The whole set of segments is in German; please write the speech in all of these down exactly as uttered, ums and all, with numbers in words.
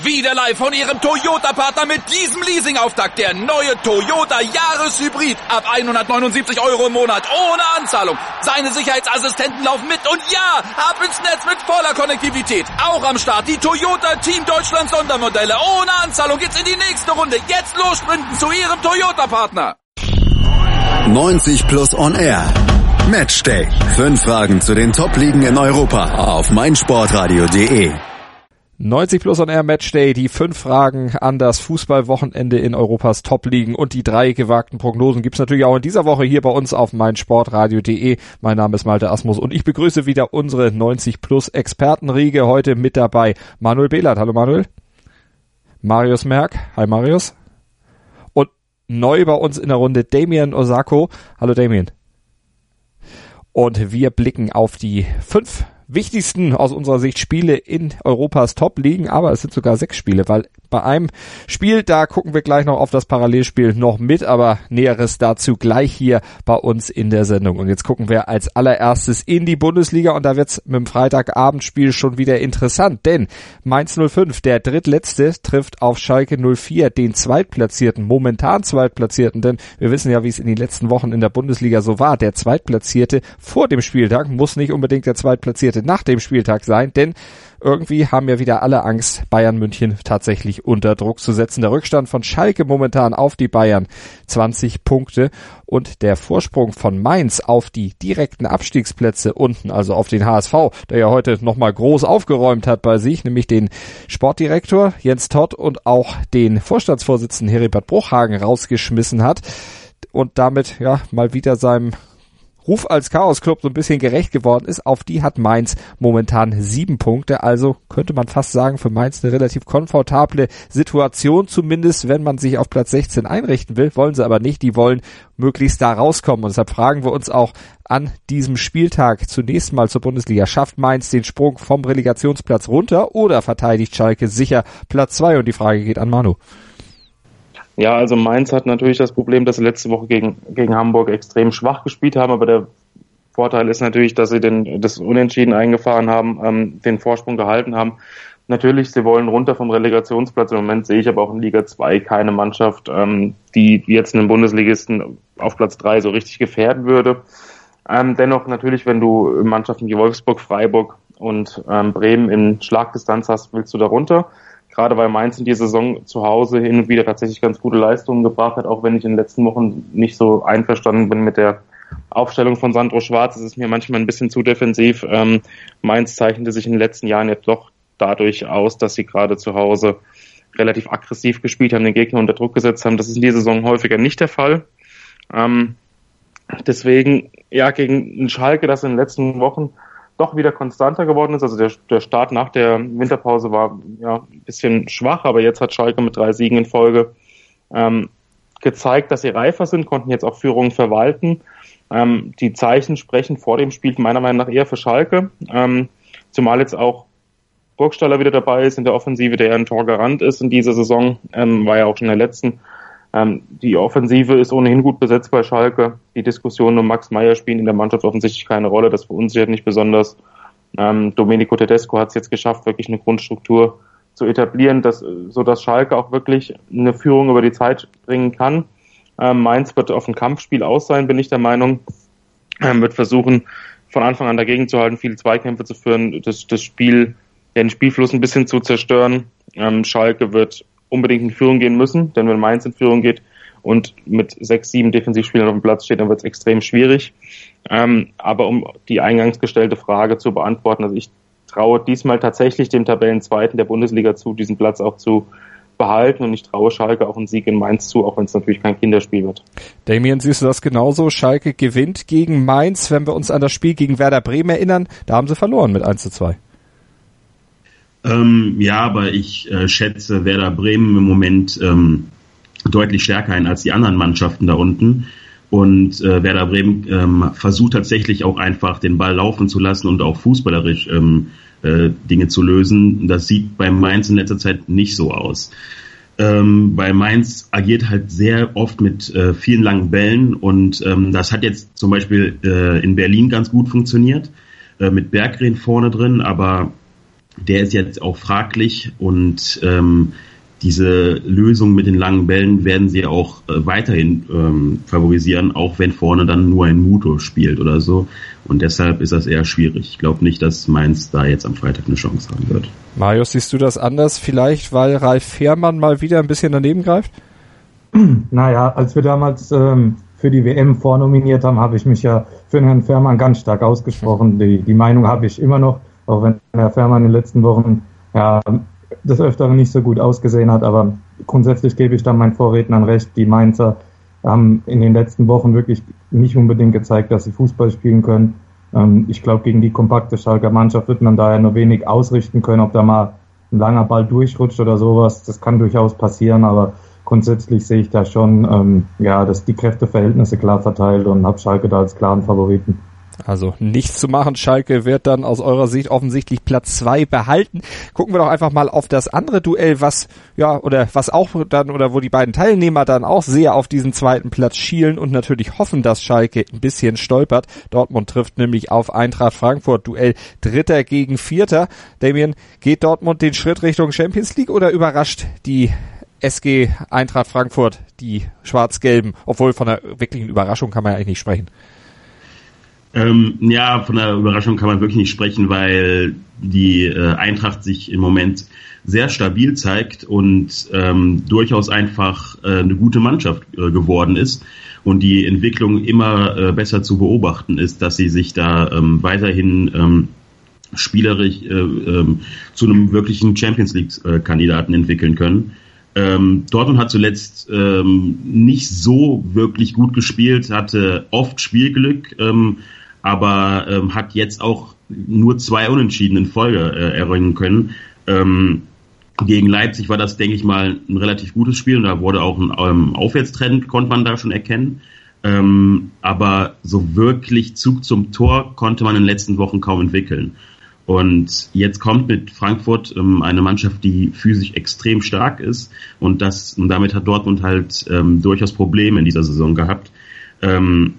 Wieder live von Ihrem Toyota-Partner mit diesem Leasing-Auftakt. Der neue Toyota Jahreshybrid. Ab hundertneunundsiebzig Euro im Monat. Ohne Anzahlung. Seine Sicherheitsassistenten laufen mit. Und ja, ab ins Netz mit voller Konnektivität. Auch am Start die Toyota Team Deutschland Sondermodelle. Ohne Anzahlung geht's in die nächste Runde. Jetzt los sprinten zu Ihrem Toyota-Partner. neunzig plus on air. Matchday. Fünf Fragen zu den Top-Ligen in Europa auf meinsportradio punkt de. neunzig plus on air Matchday, die fünf Fragen an das Fußballwochenende in Europas Top-Ligen und die drei gewagten Prognosen gibt's natürlich auch in dieser Woche hier bei uns auf meinsportradio punkt de. Mein Name ist Malte Asmus und ich begrüße wieder unsere neunzig plus Expertenriege. Heute mit dabei Manuel Behlert. Hallo Manuel. Marius Merck. Hi Marius. Und neu bei uns in der Runde Damien Osako. Hallo Damien. Und wir blicken auf die fünf wichtigsten aus unserer Sicht Spiele in Europas Top-Ligen, aber es sind sogar sechs Spiele, weil bei einem Spiel, da gucken wir gleich noch auf das Parallelspiel noch mit, aber Näheres dazu gleich hier bei uns in der Sendung. Und jetzt gucken wir als allererstes in die Bundesliga und da wird's mit dem Freitagabendspiel schon wieder interessant, denn Mainz null fünf, der drittletzte, trifft auf Schalke null vier, den Zweitplatzierten, momentan Zweitplatzierten, denn wir wissen ja, wie es in den letzten Wochen in der Bundesliga so war. Der Zweitplatzierte vor dem Spieltag muss nicht unbedingt der Zweitplatzierte nach dem Spieltag sein, denn irgendwie haben ja wieder alle Angst, Bayern München tatsächlich unter Druck zu setzen. Der Rückstand von Schalke momentan auf die Bayern zwanzig Punkte und der Vorsprung von Mainz auf die direkten Abstiegsplätze unten, also auf den H S V, der ja heute nochmal groß aufgeräumt hat bei sich, nämlich den Sportdirektor Jens Todt und auch den Vorstandsvorsitzenden Heribert Bruchhagen rausgeschmissen hat und damit ja mal wieder seinem Ruf als Chaos-Club so ein bisschen gerecht geworden ist. Auf die hat Mainz momentan sieben Punkte. Also könnte man fast sagen, für Mainz eine relativ komfortable Situation, zumindest wenn man sich auf Platz sechzehn einrichten will. Wollen sie aber nicht. Die wollen möglichst da rauskommen. Und deshalb fragen wir uns auch an diesem Spieltag zunächst mal zur Bundesliga. Schafft Mainz den Sprung vom Relegationsplatz runter oder verteidigt Schalke sicher Platz zwei? Und die Frage geht an Manu. Ja, also Mainz hat natürlich das Problem, dass sie letzte Woche gegen, gegen Hamburg extrem schwach gespielt haben, aber der Vorteil ist natürlich, dass sie den, das Unentschieden eingefahren haben, ähm, den Vorsprung gehalten haben. Natürlich, sie wollen runter vom Relegationsplatz. Im Moment sehe ich aber auch in Liga zwei keine Mannschaft, ähm, die jetzt einen Bundesligisten auf Platz drei so richtig gefährden würde. Ähm, dennoch natürlich, wenn du Mannschaften wie Wolfsburg, Freiburg und ähm, Bremen in Schlagdistanz hast, willst du da runter. Gerade weil Mainz in dieser Saison zu Hause hin und wieder tatsächlich ganz gute Leistungen gebracht hat, auch wenn ich in den letzten Wochen nicht so einverstanden bin mit der Aufstellung von Sandro Schwarz. Es ist mir manchmal ein bisschen zu defensiv. Ähm, Mainz zeichnete sich in den letzten Jahren jetzt doch dadurch aus, dass sie gerade zu Hause relativ aggressiv gespielt haben, den Gegner unter Druck gesetzt haben. Das ist in dieser Saison häufiger nicht der Fall. Ähm, deswegen, ja, gegen ein Schalke, das in den letzten Wochen doch wieder konstanter geworden ist. Also der, der Start nach der Winterpause war ja ein bisschen schwach, aber jetzt hat Schalke mit drei Siegen in Folge ähm, gezeigt, dass sie reifer sind, konnten jetzt auch Führungen verwalten. Ähm, die Zeichen sprechen vor dem Spiel meiner Meinung nach eher für Schalke, ähm, zumal jetzt auch Burgstaller wieder dabei ist in der Offensive, der ja ein Torgarant ist in dieser Saison, ähm, war ja auch schon in der letzten. Ähm, die Offensive ist ohnehin gut besetzt bei Schalke. Die Diskussionen um Max Meyer spielen in der Mannschaft offensichtlich keine Rolle. Das verunsichert nicht besonders. Ähm, Domenico Tedesco hat es jetzt geschafft, wirklich eine Grundstruktur zu etablieren, dass, so dass Schalke auch wirklich eine Führung über die Zeit bringen kann. Ähm, Mainz wird auf ein Kampfspiel aus sein, bin ich der Meinung. Ähm, wird versuchen, von Anfang an dagegen zu halten, viele Zweikämpfe zu führen, das, das Spiel, den Spielfluss ein bisschen zu zerstören. Ähm, Schalke wird unbedingt in Führung gehen müssen, denn wenn Mainz in Führung geht und mit sechs, sieben Defensivspielern auf dem Platz steht, dann wird es extrem schwierig. Ähm, aber um die eingangs gestellte Frage zu beantworten, also ich traue diesmal tatsächlich dem Tabellenzweiten der Bundesliga zu, diesen Platz auch zu behalten und ich traue Schalke auch einen Sieg in Mainz zu, auch wenn es natürlich kein Kinderspiel wird. Damien, siehst du das genauso? Schalke gewinnt gegen Mainz, wenn wir uns an das Spiel gegen Werder Bremen erinnern, da haben sie verloren mit eins zu zwei. Ähm, ja, aber ich äh, schätze Werder Bremen im Moment ähm, deutlich stärker ein als die anderen Mannschaften da unten. Und äh, Werder Bremen ähm, versucht tatsächlich auch einfach den Ball laufen zu lassen und auch fußballerisch ähm, äh, Dinge zu lösen. Das sieht bei Mainz in letzter Zeit nicht so aus. Ähm, bei Mainz agiert halt sehr oft mit äh, vielen langen Bällen und ähm, das hat jetzt zum Beispiel äh, in Berlin ganz gut funktioniert, äh, mit Berggren vorne drin, aber der ist jetzt auch fraglich und ähm, diese Lösung mit den langen Bällen werden sie auch äh, weiterhin ähm, favorisieren, auch wenn vorne dann nur ein Muto spielt oder so. Und deshalb ist das eher schwierig. Ich glaube nicht, dass Mainz da jetzt am Freitag eine Chance haben wird. Marius, siehst du das anders? Vielleicht, weil Ralf Fährmann mal wieder ein bisschen daneben greift? Naja, als wir damals ähm, für die W M vornominiert haben, habe ich mich ja für den Herrn Fährmann ganz stark ausgesprochen. Die, die Meinung habe ich immer noch, auch wenn Herr Fährmann in den letzten Wochen ja des Öfteren nicht so gut ausgesehen hat, aber grundsätzlich gebe ich dann meinen Vorrednern recht. Die Mainzer haben in den letzten Wochen wirklich nicht unbedingt gezeigt, dass sie Fußball spielen können. Ähm, ich glaube, gegen die kompakte Schalker Mannschaft wird man daher nur wenig ausrichten können, ob da mal ein langer Ball durchrutscht oder sowas. Das kann durchaus passieren, aber grundsätzlich sehe ich da schon, ähm, ja, dass die Kräfteverhältnisse klar verteilt und habe Schalke da als klaren Favoriten. Also nichts zu machen. Schalke wird dann aus eurer Sicht offensichtlich Platz zwei behalten. Gucken wir doch einfach mal auf das andere Duell, was ja oder was auch dann oder wo die beiden Teilnehmer dann auch sehr auf diesen zweiten Platz schielen und natürlich hoffen, dass Schalke ein bisschen stolpert. Dortmund trifft nämlich auf Eintracht Frankfurt. Duell Dritter gegen Vierter. Damien, geht Dortmund den Schritt Richtung Champions League oder überrascht die S G Eintracht Frankfurt die Schwarz-Gelben? Obwohl von einer wirklichen Überraschung kann man ja eigentlich nicht sprechen. Ähm, ja, von der Überraschung kann man wirklich nicht sprechen, weil die äh, Eintracht sich im Moment sehr stabil zeigt und ähm, durchaus einfach äh, eine gute Mannschaft äh, geworden ist und die Entwicklung immer äh, besser zu beobachten ist, dass sie sich da ähm, weiterhin ähm, spielerisch äh, ähm, zu einem wirklichen Champions League-Kandidaten entwickeln können. Ähm, Dortmund hat zuletzt ähm, nicht so wirklich gut gespielt, hatte oft Spielglück, ähm, aber ähm, hat jetzt auch nur zwei Unentschieden in Folge äh, erringen können. Ähm, gegen Leipzig war das, denke ich mal, ein relativ gutes Spiel und da wurde auch ein ähm, Aufwärtstrend, konnte man da schon erkennen. Ähm, aber so wirklich Zug zum Tor konnte man in den letzten Wochen kaum entwickeln. Und jetzt kommt mit Frankfurt ähm, eine Mannschaft, die physisch extrem stark ist und das und damit hat Dortmund halt ähm, durchaus Probleme in dieser Saison gehabt. Ähm,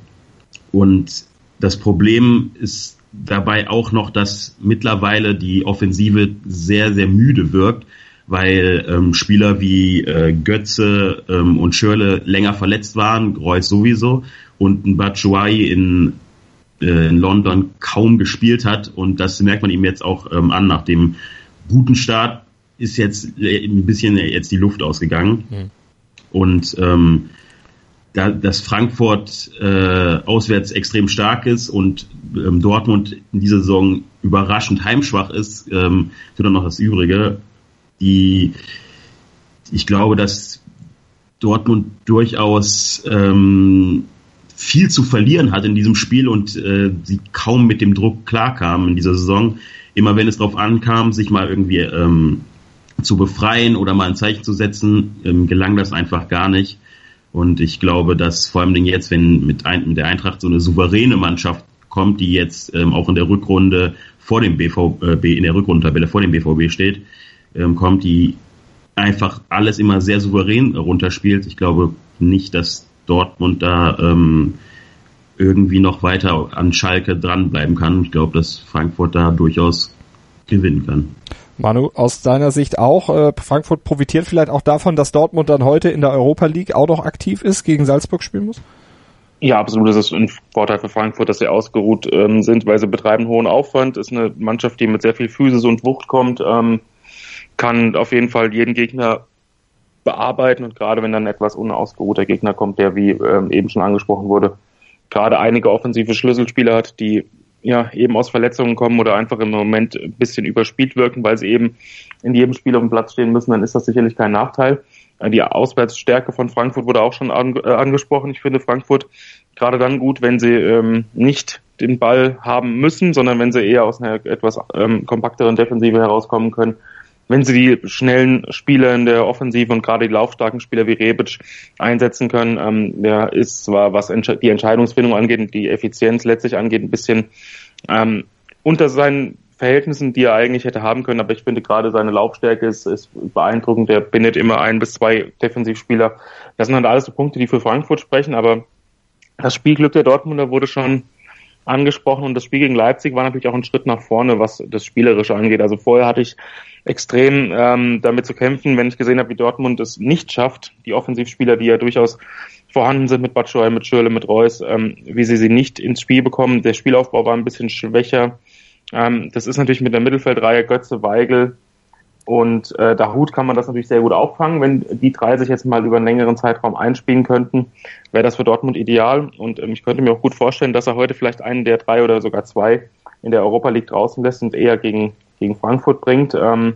und das Problem ist dabei auch noch, dass mittlerweile die Offensive sehr, sehr müde wirkt, weil ähm, Spieler wie äh, Götze ähm, und Schürrle länger verletzt waren, Reus sowieso, und ein Batshuayi in, äh, in London kaum gespielt hat. Und das merkt man ihm jetzt auch ähm, an. Nach dem guten Start ist jetzt ein bisschen jetzt die Luft ausgegangen. Mhm. Und ähm, da, dass Frankfurt äh, auswärts extrem stark ist und ähm, Dortmund in dieser Saison überraschend heimschwach ist, ähm, wird dann noch das Übrige. Die, ich glaube, dass Dortmund durchaus ähm, viel zu verlieren hat in diesem Spiel und äh, sie kaum mit dem Druck klarkamen in dieser Saison. Immer wenn es darauf ankam, sich mal irgendwie ähm, zu befreien oder mal ein Zeichen zu setzen, ähm, gelang das einfach gar nicht. Und ich glaube, dass vor allem jetzt, wenn mit, ein, mit der Eintracht so eine souveräne Mannschaft kommt, die jetzt ähm, auch in der Rückrunde vor dem B V B, in der Rückrundentabelle vor dem B V B steht, ähm, kommt, die einfach alles immer sehr souverän runterspielt. Ich glaube nicht, dass Dortmund da ähm, irgendwie noch weiter an Schalke dranbleiben kann. Ich glaube, dass Frankfurt da durchaus gewinnen kann. Manu, aus deiner Sicht auch, äh, Frankfurt profitiert vielleicht auch davon, dass Dortmund dann heute in der Europa League auch noch aktiv ist, gegen Salzburg spielen muss? Ja, absolut. Das ist ein Vorteil für Frankfurt, dass sie ausgeruht ähm, sind, weil sie betreiben hohen Aufwand. Ist eine Mannschaft, die mit sehr viel Physis und Wucht kommt, ähm, kann auf jeden Fall jeden Gegner bearbeiten und gerade wenn dann ein etwas unausgeruhter Gegner kommt, der wie ähm, eben schon angesprochen wurde, gerade einige offensive Schlüsselspieler hat, die ja eben aus Verletzungen kommen oder einfach im Moment ein bisschen überspielt wirken, weil sie eben in jedem Spiel auf dem Platz stehen müssen, dann ist das sicherlich kein Nachteil. Die Auswärtsstärke von Frankfurt wurde auch schon an, äh, angesprochen. Ich finde Frankfurt gerade dann gut, wenn sie ähm, nicht den Ball haben müssen, sondern wenn sie eher aus einer etwas ähm, kompakteren Defensive herauskommen können. Wenn sie die schnellen Spieler in der Offensive und gerade die laufstarken Spieler wie Rebic einsetzen können, ähm, der ist zwar, was entsche- die Entscheidungsfindung angeht und die Effizienz letztlich angeht, ein bisschen ähm, unter seinen Verhältnissen, die er eigentlich hätte haben können, aber ich finde gerade seine Laufstärke ist, ist beeindruckend. Der bindet immer ein bis zwei Defensivspieler. Das sind halt alles so Punkte, die für Frankfurt sprechen, aber das Spielglück der Dortmunder wurde schon angesprochen und das Spiel gegen Leipzig war natürlich auch ein Schritt nach vorne, was das Spielerische angeht. Also vorher hatte ich extrem ähm, damit zu kämpfen, wenn ich gesehen habe, wie Dortmund es nicht schafft, die Offensivspieler, die ja durchaus vorhanden sind mit Batshuayi, mit Schürrle, mit Reus, ähm, wie sie sie nicht ins Spiel bekommen. Der Spielaufbau war ein bisschen schwächer. Ähm, das ist natürlich mit der Mittelfeldreihe Götze, Weigl und äh, Dahoud kann man das natürlich sehr gut auffangen. Wenn die drei sich jetzt mal über einen längeren Zeitraum einspielen könnten, wäre das für Dortmund ideal. Und ähm, ich könnte mir auch gut vorstellen, dass er heute vielleicht einen der drei oder sogar zwei in der Europa League draußen lässt und eher gegen gegen Frankfurt bringt. Ähm,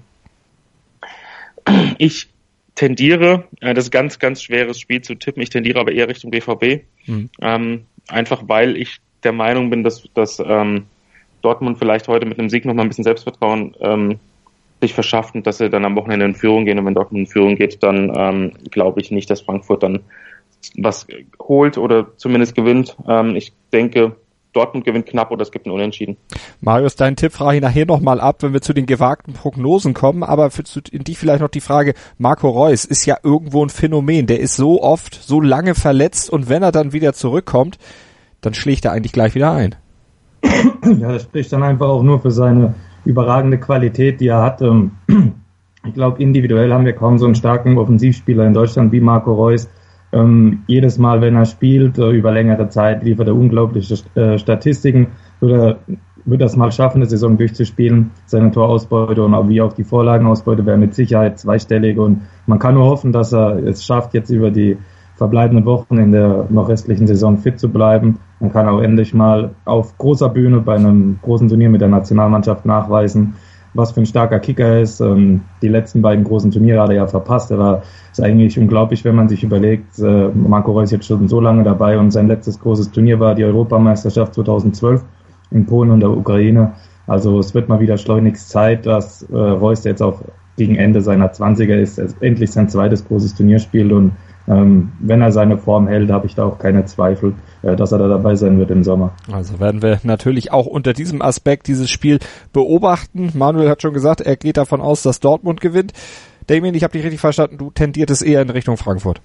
ich tendiere, äh, das ist ein ganz, ganz schweres Spiel zu tippen, ich tendiere aber eher Richtung B V B. Mhm. Ähm, einfach weil ich der Meinung bin, dass, dass ähm, Dortmund vielleicht heute mit einem Sieg nochmal ein bisschen Selbstvertrauen ähm, sich verschafft und dass sie dann am Wochenende in Führung gehen. Und wenn Dortmund in Führung geht, dann ähm, glaube ich nicht, dass Frankfurt dann was holt oder zumindest gewinnt. Ähm, ich denke, Dortmund gewinnt knapp oder es gibt einen Unentschieden. Marius, deinen Tipp frage ich nachher nochmal ab, wenn wir zu den gewagten Prognosen kommen, aber für zu, in dich vielleicht noch die Frage, Marco Reus ist ja irgendwo ein Phänomen, der ist so oft, so lange verletzt und wenn er dann wieder zurückkommt, dann schlägt er eigentlich gleich wieder ein. Ja, das spricht dann einfach auch nur für seine überragende Qualität, die er hat. Ich glaube, individuell haben wir kaum so einen starken Offensivspieler in Deutschland wie Marco Reus. Ähm, jedes Mal, wenn er spielt, äh, über längere Zeit, liefert er unglaubliche äh, Statistiken. Wird er wird das mal schaffen, eine Saison durchzuspielen. Seine Torausbeute und auch wie auch die Vorlagenausbeute wäre mit Sicherheit zweistellig. Und man kann nur hoffen, dass er es schafft, jetzt über die verbleibenden Wochen in der noch restlichen Saison fit zu bleiben. Man kann auch endlich mal auf großer Bühne bei einem großen Turnier mit der Nationalmannschaft nachweisen, was für ein starker Kicker er ist. Die letzten beiden großen Turniere hat er ja verpasst. Er war, ist eigentlich unglaublich, wenn man sich überlegt, Marco Reus ist jetzt schon so lange dabei und sein letztes großes Turnier war die Europameisterschaft zweitausendzwölf in Polen und der Ukraine. Also es wird mal wieder schleunigst Zeit, dass Reus jetzt auch gegen Ende seiner zwanziger ist, endlich sein zweites großes Turnier spielt und Ähm, wenn er seine Form hält, habe ich da auch keine Zweifel, äh, dass er da dabei sein wird im Sommer. Also werden wir natürlich auch unter diesem Aspekt dieses Spiel beobachten. Manuel hat schon gesagt, er geht davon aus, dass Dortmund gewinnt. Damien, ich habe dich richtig verstanden, du tendiertest eher in Richtung Frankfurt.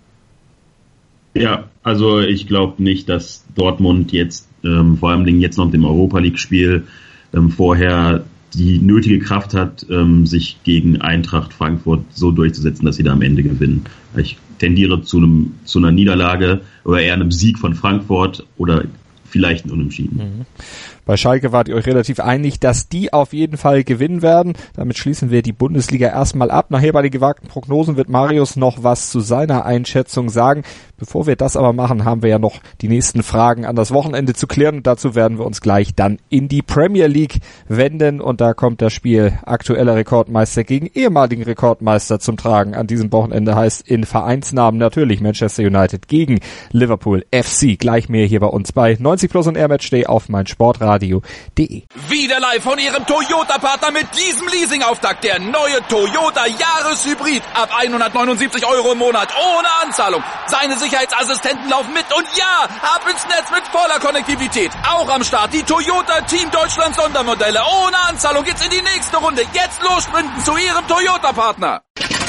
Ja, also ich glaube nicht, dass Dortmund jetzt, ähm, vor allem jetzt noch im Europa-League-Spiel, ähm, vorher die nötige Kraft hat, ähm, sich gegen Eintracht Frankfurt so durchzusetzen, dass sie da am Ende gewinnen. Ich tendiere zu einem zu einer Niederlage oder eher einem Sieg von Frankfurt oder vielleicht ein Unentschieden. Mhm. Bei Schalke wart ihr euch relativ einig, dass die auf jeden Fall gewinnen werden. Damit schließen wir die Bundesliga erstmal ab. Nachher bei den gewagten Prognosen wird Marius noch was zu seiner Einschätzung sagen. Bevor wir das aber machen, haben wir ja noch die nächsten Fragen an das Wochenende zu klären. Und dazu werden wir uns gleich dann in die Premier League wenden. Und da kommt das Spiel aktueller Rekordmeister gegen ehemaligen Rekordmeister zum Tragen. An diesem Wochenende heißt in Vereinsnamen natürlich Manchester United gegen Liverpool F C. Gleich mehr hier bei uns bei neunzig Plus und Air Matchday auf meinsportradio punkt de. Wieder live von Ihrem Toyota-Partner mit diesem Leasing-Auftakt. Der neue Toyota Jahreshybrid. Ab hundertneunundsiebzig Euro im Monat. Ohne Anzahlung. Seine Sicherheitsassistenten laufen mit. Und ja, ab ins Netz mit voller Konnektivität. Auch am Start die Toyota Team Deutschland Sondermodelle. Ohne Anzahlung geht's in die nächste Runde. Jetzt los sprinten zu Ihrem Toyota-Partner.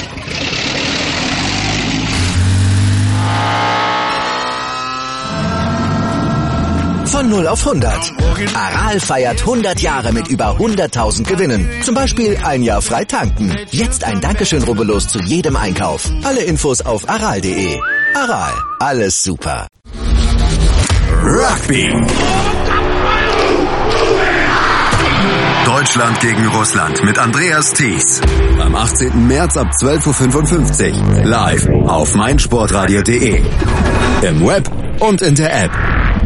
Von null auf hundert. Aral feiert hundert Jahre mit über hunderttausend Gewinnen. Zum Beispiel ein Jahr frei tanken. Jetzt ein Dankeschön, rubbellos zu jedem Einkauf. Alle Infos auf aral punkt de. Aral, alles super. Rugby. Deutschland gegen Russland mit Andreas Thies. Am achtzehnten März ab zwölf Uhr fünfundfünfzig. Live auf meinsportradio punkt de. Im Web und in der App.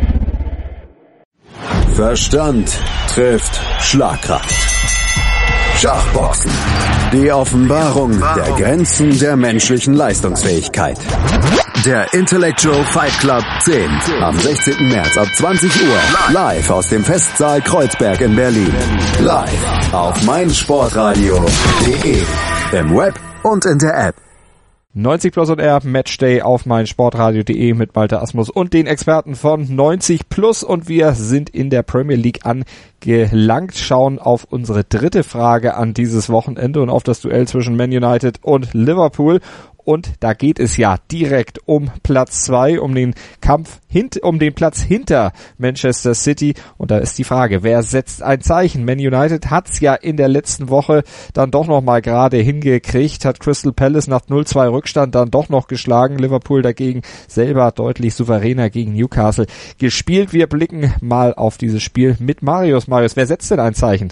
Verstand trifft Schlagkraft. Schachboxen. Die Offenbarung der Grenzen der menschlichen Leistungsfähigkeit. Der Intellectual Fight Club zehn. Am sechzehnten März ab zwanzig Uhr. Live aus dem Festsaal Kreuzberg in Berlin. Live auf meinsportradio punkt de. Im Web und in der App. neunzig Plus und R Matchday auf meinsportradio punkt de mit Malte Asmus und den Experten von neunzig Plus und wir sind in der Premier League angelangt, schauen auf unsere dritte Frage an dieses Wochenende und auf das Duell zwischen Man United und Liverpool und da geht es ja direkt um Platz zwei, um den Kampf hint, um den Platz hinter Manchester City und da ist die Frage, wer setzt ein Zeichen? Man United hat's ja in der letzten Woche dann doch noch mal gerade hingekriegt, hat Crystal Palace nach null zwei Rückstand dann doch noch geschlagen, Liverpool dagegen selber deutlich souveräner gegen Newcastle gespielt. Wir blicken mal auf dieses Spiel mit Marius. Marius, wer setzt denn ein Zeichen?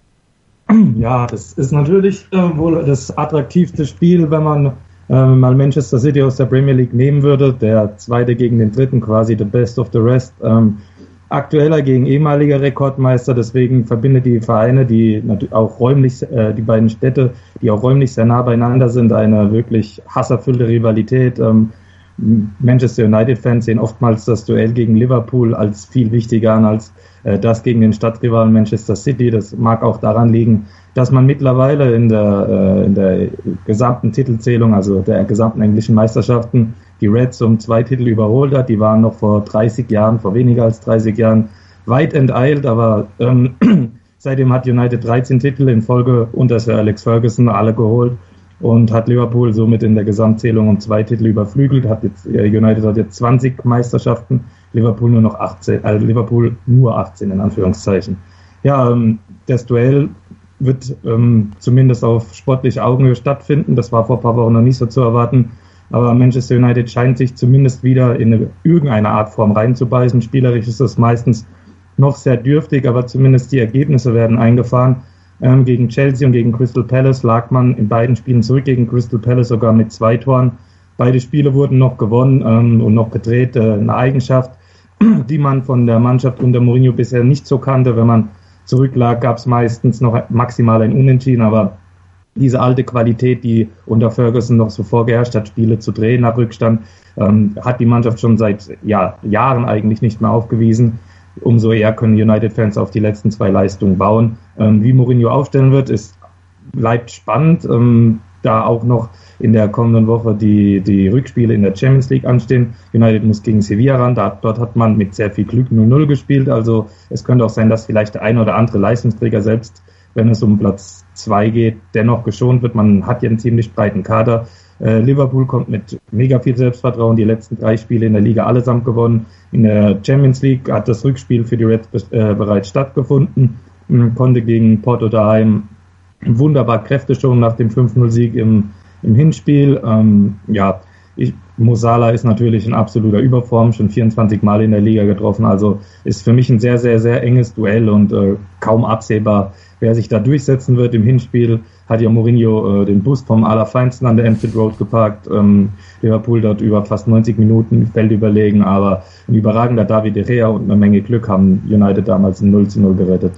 Ja, das ist natürlich äh, wohl das attraktivste Spiel, wenn man äh, mal Manchester City aus der Premier League nehmen würde. Der zweite gegen den dritten, quasi the best of the rest. Ähm, aktueller gegen ehemaliger Rekordmeister, deswegen verbindet die Vereine, die natürlich auch räumlich, äh, die beiden Städte, die auch räumlich sehr nah beieinander sind, eine wirklich hasserfüllte Rivalität. Ähm, Manchester United-Fans sehen oftmals das Duell gegen Liverpool als viel wichtiger an als äh, das gegen den Stadtrivalen Manchester City. Das mag auch daran liegen, dass man mittlerweile in der, äh, in der gesamten Titelzählung, also der gesamten englischen Meisterschaften, die Reds um zwei Titel überholt hat. Die waren noch vor dreißig Jahren, vor weniger als dreißig Jahren weit enteilt, aber ähm, seitdem hat United dreizehn Titel in Folge unter Sir Alex Ferguson alle geholt. Und hat Liverpool somit in der Gesamtzählung um zwei Titel überflügelt, hat jetzt, äh, United hat jetzt zwanzig Meisterschaften, Liverpool nur noch achtzehn, also Liverpool nur achtzehn in Anführungszeichen. Ja, ähm, das Duell wird ähm, zumindest auf sportliche Augenhöhe stattfinden, das war vor ein paar Wochen noch nicht so zu erwarten, aber Manchester United scheint sich zumindest wieder in eine, irgendeine Art Form reinzubeißen, spielerisch ist das meistens noch sehr dürftig, aber zumindest die Ergebnisse werden eingefahren. Ähm, gegen Chelsea und gegen Crystal Palace lag man in beiden Spielen zurück, gegen Crystal Palace sogar mit zwei Toren. Beide Spiele wurden noch gewonnen ähm, und noch gedreht. Äh, eine Eigenschaft, die man von der Mannschaft unter Mourinho bisher nicht so kannte. Wenn man zurücklag, gab es meistens noch maximal ein Unentschieden, aber diese alte Qualität, die unter Ferguson noch so vorgeherrscht hat, Spiele zu drehen nach Rückstand, ähm, hat die Mannschaft schon seit ja, Jahren eigentlich nicht mehr aufgewiesen. Umso eher können United-Fans auf die letzten zwei Leistungen bauen. Ähm, wie Mourinho aufstellen wird, ist, bleibt spannend, ähm, da auch noch in der kommenden Woche die, die Rückspiele in der Champions League anstehen. United muss gegen Sevilla ran, da, dort hat man mit sehr viel Glück null null gespielt, also es könnte auch sein, dass vielleicht der ein oder andere Leistungsträger, selbst wenn es um Platz zwei geht, dennoch geschont wird. Man hat ja einen ziemlich breiten Kader. Äh, Liverpool kommt mit mega viel Selbstvertrauen, die letzten drei Spiele in der Liga allesamt gewonnen. In der Champions League hat das Rückspiel für die Reds äh, bereits stattgefunden, man konnte gegen Porto daheim wunderbar Kräfte schonen nach dem fünf null Sieg im, im Hinspiel. Ähm, ja, ich, Mo Salah ist natürlich in absoluter Überform, schon vierundzwanzig Mal in der Liga getroffen, also ist für mich ein sehr, sehr, sehr enges Duell und äh, kaum absehbar, wer sich da durchsetzen wird. Im Hinspiel hat ja Mourinho äh, den Bus vom Allerfeinsten an der Anfield Road geparkt. Ähm, Liverpool dort über fast neunzig Minuten Feld überlegen, aber ein überragender David De Gea und eine Menge Glück haben United damals ein null zu null gerettet.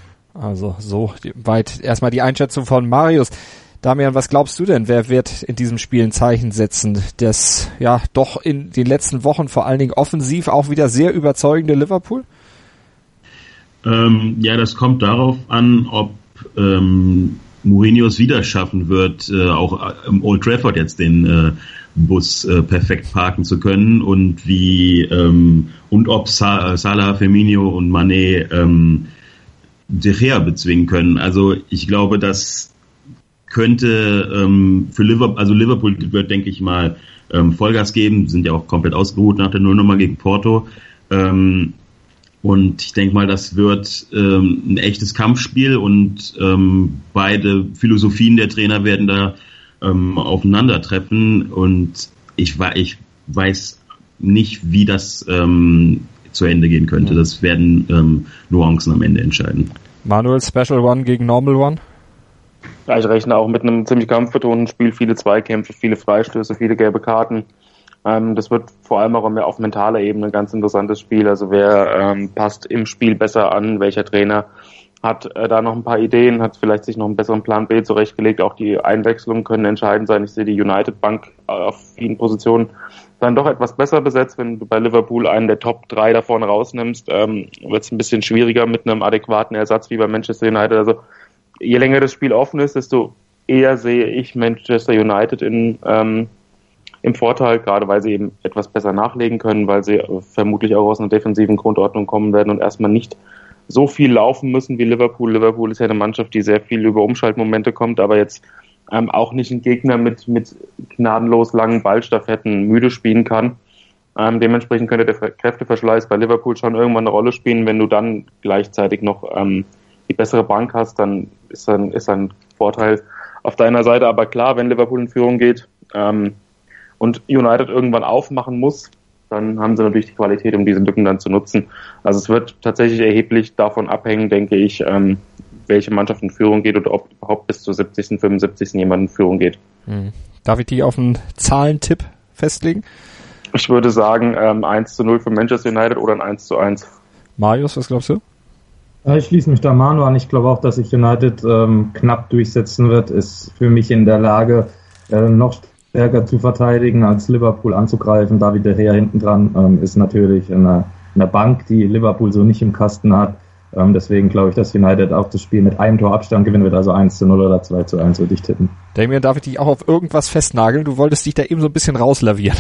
Also so weit erstmal die Einschätzung von Marius. Damian, was glaubst du denn, wer wird in diesem Spiel ein Zeichen setzen? Das ja doch in den letzten Wochen vor allen Dingen offensiv auch wieder sehr überzeugende Liverpool? Ähm, ja, das kommt darauf an, ob ähm, Mourinho es wieder schaffen wird, äh, auch im Old Trafford jetzt den äh, Bus äh, perfekt parken zu können und wie ähm, und ob Sa- Salah, Firmino und Mané ähm, De Gea bezwingen können. Also ich glaube, das könnte ähm, für Liverpool, also Liverpool wird, denke ich mal, ähm, Vollgas geben, sind ja auch komplett ausgeruht nach der Nullnummer gegen Porto. Ähm, und ich denke mal, das wird ähm, ein echtes Kampfspiel und ähm, beide Philosophien der Trainer werden da ähm, aufeinandertreffen. Und ich, ich weiß nicht, wie das ähm, zu Ende gehen könnte. Das werden ähm, Nuancen am Ende entscheiden. Manuel, Special One gegen Normal One? Ja, ich rechne auch mit einem ziemlich kampfbetonten Spiel, viele Zweikämpfe, viele Freistöße, viele gelbe Karten. Ähm, das wird vor allem auch auf mentaler Ebene ein ganz interessantes Spiel. Also wer ähm, passt im Spiel besser an, welcher Trainer hat äh, da noch ein paar Ideen, hat vielleicht sich noch einen besseren Plan B zurechtgelegt. Auch die Einwechslungen können entscheidend sein. Ich sehe die United-Bank auf vielen Positionen dann doch etwas besser besetzt. Wenn du bei Liverpool einen der Top drei da vorne rausnimmst, ähm, wird es ein bisschen schwieriger mit einem adäquaten Ersatz wie bei Manchester United. Also je länger das Spiel offen ist, desto eher sehe ich Manchester United in, ähm, im Vorteil, gerade weil sie eben etwas besser nachlegen können, weil sie vermutlich auch aus einer defensiven Grundordnung kommen werden und erstmal nicht so viel laufen müssen wie Liverpool. Liverpool ist ja eine Mannschaft, die sehr viel über Umschaltmomente kommt, aber jetzt ähm, auch nicht ein Gegner mit, mit gnadenlos langen Ballstaffetten müde spielen kann. Ähm, dementsprechend könnte der Kräfteverschleiß bei Liverpool schon irgendwann eine Rolle spielen. Wenn du dann gleichzeitig noch ähm, die bessere Bank hast, dann ist dann ist ein Vorteil auf deiner Seite. Aber klar, wenn Liverpool in Führung geht ähm, und United irgendwann aufmachen muss, dann haben sie natürlich die Qualität, um diese Lücken dann zu nutzen. Also es wird tatsächlich erheblich davon abhängen, denke ich, ähm, welche Mannschaft in Führung geht oder ob überhaupt bis zur siebzigsten, fünfundsiebzigsten jemand in Führung geht. Hm. Darf ich die auf einen Zahlentipp festlegen? Ich würde sagen ähm, eins zu null für Manchester United oder ein eins zu eins. Marius, was glaubst du? Ich schließe mich da Manu an. Ich glaube auch, dass sich United ähm, knapp durchsetzen wird. Ist für mich in der Lage, äh, noch stärker zu verteidigen, als Liverpool anzugreifen. David De Gea hinten dran ähm, ist natürlich eine, eine Bank, die Liverpool so nicht im Kasten hat. Ähm, deswegen glaube ich, dass United auch das Spiel mit einem Tor Abstand gewinnen wird, also eins zu null oder zwei zu eins würde ich tippen. Damien, darf ich dich auch auf irgendwas festnageln? Du wolltest dich da eben so ein bisschen rauslavieren.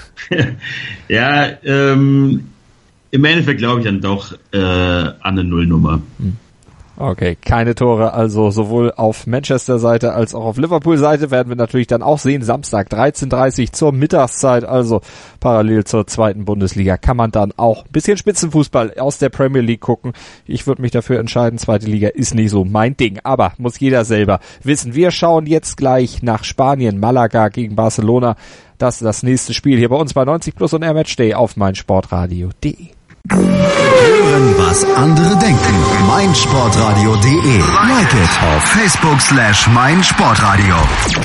Ja, ähm, im Endeffekt glaube ich dann doch äh, an eine Nullnummer. Okay, keine Tore, also sowohl auf Manchester-Seite als auch auf Liverpool-Seite werden wir natürlich dann auch sehen. Samstag dreizehn Uhr dreißig zur Mittagszeit, also parallel zur zweiten Bundesliga, kann man dann auch ein bisschen Spitzenfußball aus der Premier League gucken. Ich würde mich dafür entscheiden, zweite Liga ist nicht so mein Ding, aber muss jeder selber wissen. Wir schauen jetzt gleich nach Spanien, Malaga gegen Barcelona. Das ist das nächste Spiel hier bei uns bei neunzig Plus und Air Matchday auf meinsportradio punkt de. Hören, was andere denken. meinsportradio punkt de. Like it auf Facebook slash meinsportradio.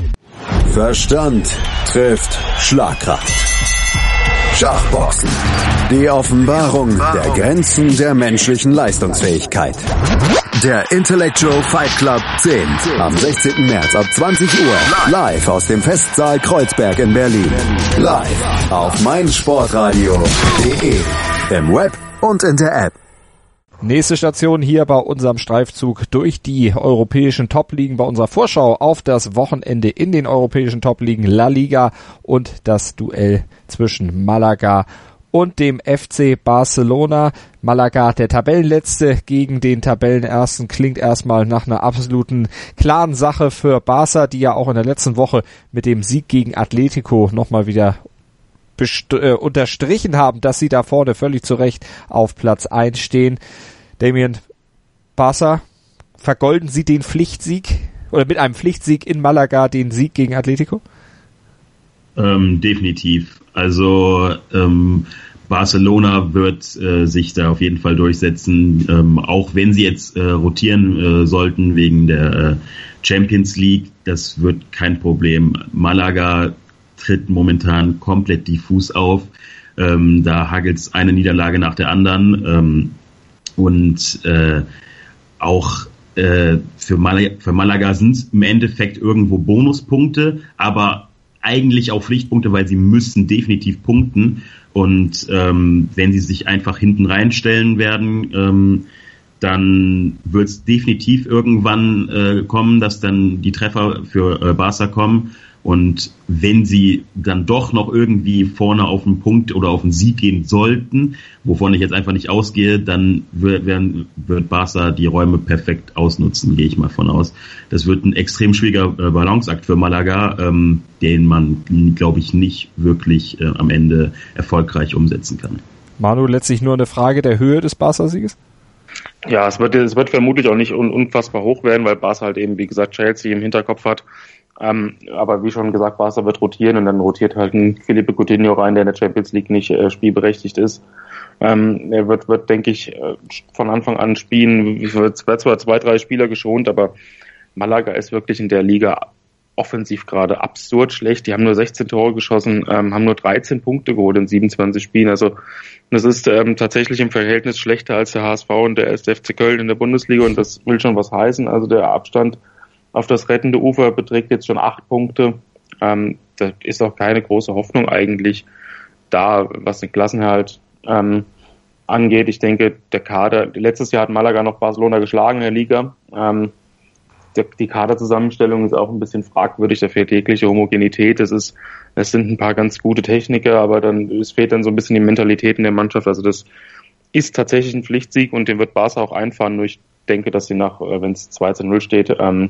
Verstand trifft Schlagkraft. Schachboxen. Die Offenbarung der Grenzen der menschlichen Leistungsfähigkeit. Der Intellectual Fight Club zehn. Am sechzehnten März ab zwanzig Uhr. Live aus dem Festsaal Kreuzberg in Berlin. Live auf meinsportradio punkt de. Im Web und in der App. Nächste Station hier bei unserem Streifzug durch die europäischen Top-Ligen, bei unserer Vorschau auf das Wochenende in den europäischen Top-Ligen La Liga und das Duell zwischen Malaga und dem F C Barcelona. Malaga, der Tabellenletzte gegen den Tabellenersten, klingt erstmal nach einer absoluten klaren Sache für Barca, die ja auch in der letzten Woche mit dem Sieg gegen Atletico nochmal wieder Best- äh, unterstrichen haben, dass sie da vorne völlig zu Recht auf Platz eins stehen. Damien, Barca, vergolden sie den Pflichtsieg oder mit einem Pflichtsieg in Malaga den Sieg gegen Atletico? Ähm, definitiv. Also ähm, Barcelona wird äh, sich da auf jeden Fall durchsetzen, ähm, auch wenn sie jetzt äh, rotieren äh, sollten wegen der äh, Champions League. Das wird kein Problem. Malaga tritt momentan komplett diffus auf. Ähm, da hagelt's eine Niederlage nach der anderen. Ähm, und äh, auch äh, für, Malaga, für Malaga sind es im Endeffekt irgendwo Bonuspunkte, aber eigentlich auch Pflichtpunkte, weil sie müssen definitiv punkten. Und ähm, wenn sie sich einfach hinten reinstellen werden, ähm, dann wird es definitiv irgendwann äh, kommen, dass dann die Treffer für äh, Barca kommen. Und wenn sie dann doch noch irgendwie vorne auf einen Punkt oder auf einen Sieg gehen sollten, wovon ich jetzt einfach nicht ausgehe, dann wird, werden, wird Barca die Räume perfekt ausnutzen, gehe ich mal von aus. Das wird ein extrem schwieriger äh, Balanceakt für Malaga, ähm, den man, glaube ich, nicht wirklich äh, am Ende erfolgreich umsetzen kann. Manu, letztlich nur eine Frage der Höhe des Barca-Sieges? Ja, es wird, es wird vermutlich auch nicht un- unfassbar hoch werden, weil Barca halt eben, wie gesagt, Chelsea im Hinterkopf hat. Ähm, aber wie schon gesagt, Barca wird rotieren und dann rotiert halt ein Felipe Coutinho rein, der in der Champions League nicht äh, spielberechtigt ist. Ähm, er wird, wird, denke ich, äh, von Anfang an spielen. Es wird zwar zwei, drei Spieler geschont, aber Malaga ist wirklich in der Liga offensiv gerade absurd schlecht. Die haben nur sechzehn Tore geschossen, ähm, haben nur dreizehn Punkte geholt in siebenundzwanzig Spielen. Also das ist ähm, tatsächlich im Verhältnis schlechter als der H S V und der erste F C Köln in der Bundesliga und das will schon was heißen. Also der Abstand auf das rettende Ufer beträgt jetzt schon acht Punkte. Ähm, da ist auch keine große Hoffnung eigentlich da, was den Klassenerhalt ähm, angeht. Ich denke, der Kader, letztes Jahr hat Malaga noch Barcelona geschlagen in der Liga. Ähm, der, die Kaderzusammenstellung ist auch ein bisschen fragwürdig, da fehlt jegliche Homogenität. Es ist, es sind ein paar ganz gute Techniker, aber dann, es fehlt dann so ein bisschen die Mentalität in der Mannschaft. Also das ist tatsächlich ein Pflichtsieg und den wird Barca auch einfahren. Nur ich denke, dass sie nach, wenn es zwei zu null steht, ähm,